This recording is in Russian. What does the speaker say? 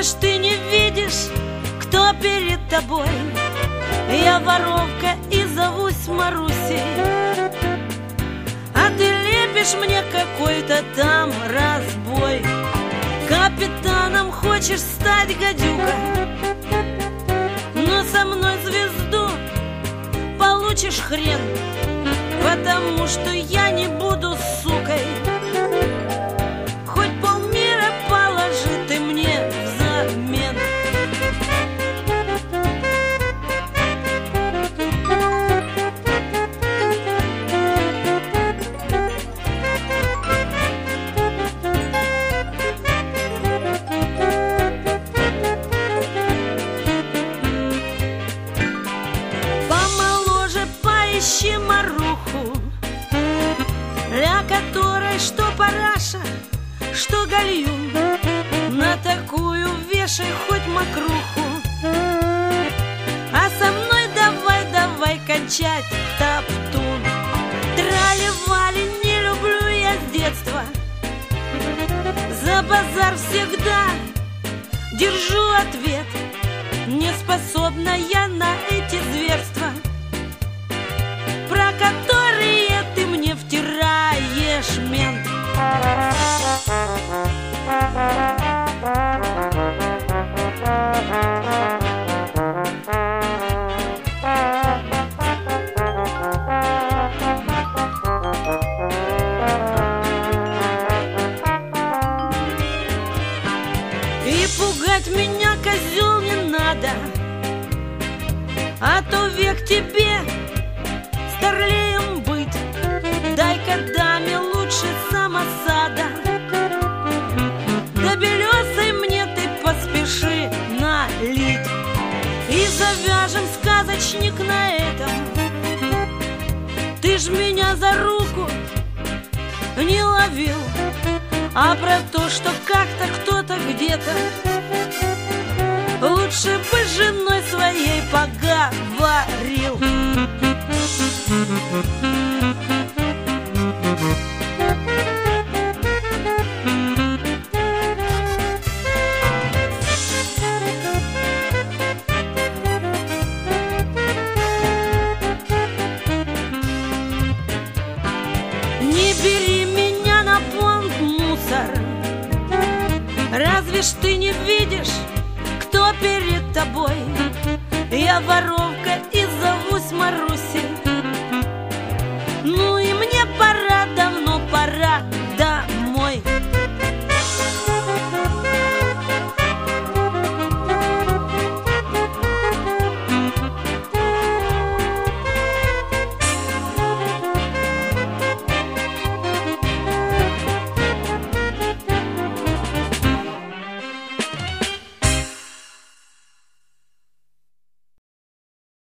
ж ты не видишь, кто перед тобой? Я воровка и зовусь Марусей, а ты лепишь мне какой-то там разбой. Капитаном хочешь стать, гадюка, но со мной звезду получишь хрен, потому что я не буду сукой. Хоть полмира положи ты мне взамен. Ищи маруху, для которой что параша, что гальюн, на такую вешай хоть мокруху. А со мной давай качать топтун. Трали-вали не люблю я с детства, за базар всегда держу ответ. Не способна я на эти зверства, про которые ты мне втираешь, мент. И пугать меня, козел, не надо, а то век тебе старлеем быть. Дай-ка даме лучше самосада, да белесой мне ты поспеши налить. И завяжем сказочник на этом. Ты ж меня за руку не ловил, а про то, что как-то кто-то где-то лучше бы с женой своей поговорил. Не бери меня на понт, мусор. Разве ж ты не видишь, кто перед тобой? Я воровка и зовусь Марусь.